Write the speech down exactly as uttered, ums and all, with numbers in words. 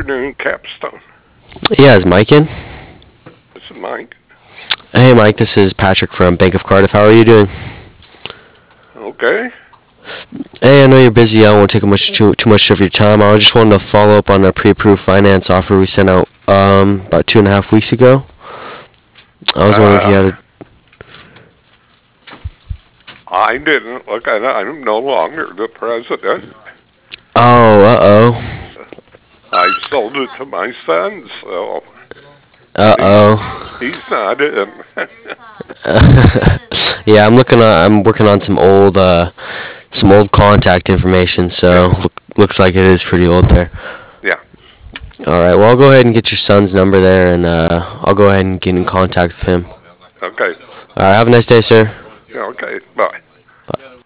afternoon, Capstone. Yeah, is Mike in? This is Mike. Hey, Mike, this is Patrick from Bank of Cardiff. How are you doing? Okay. Hey, I know you're busy. I won't take much too too much of your time. I just wanted to follow up on a pre-approved finance offer we sent out um, about two and a half weeks ago. I was wondering if you Uh, had a... I didn't look at it. I'm no longer the president. Oh, uh-oh. I sold it to my son, so he's, Uh-oh. he's not in. Yeah, I'm looking on, I'm working on some old uh, some old contact information, so Yeah, look, looks like it is pretty old there. yeah. All right, well, I'll go ahead and get your son's number there, and uh, I'll go ahead and get in contact with him. Okay. All right, have a nice day, sir. Yeah, okay. Bye.